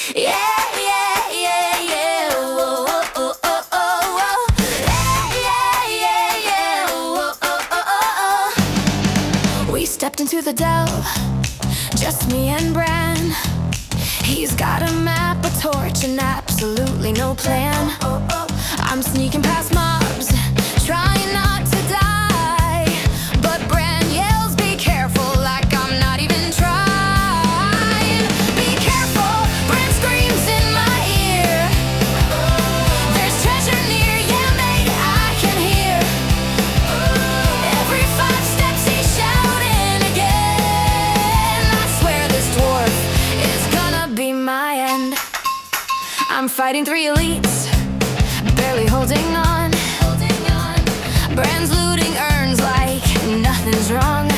Yeah, yeah, yeah, yeah. Oh, oh, oh, oh, oh. Yeah, yeah, yeah, yeah. Oh, oh, oh, oh, oh. We stepped into the Dell, just me and Bran. He's got a map, a torch, and absolutely no plan. I'm sneaking past mobs, trying not to die, but Bran yells, "Be careful," like I'm not even trying. Be careful, Bran screams in my ear. There's treasure near, yeah, mate, I can hear. Every 5 steps he's shouting again. I swear this dwarf is gonna be my end. I'm fighting 3 elites, barely holding on. Bran's looting urns like nothing's wrong.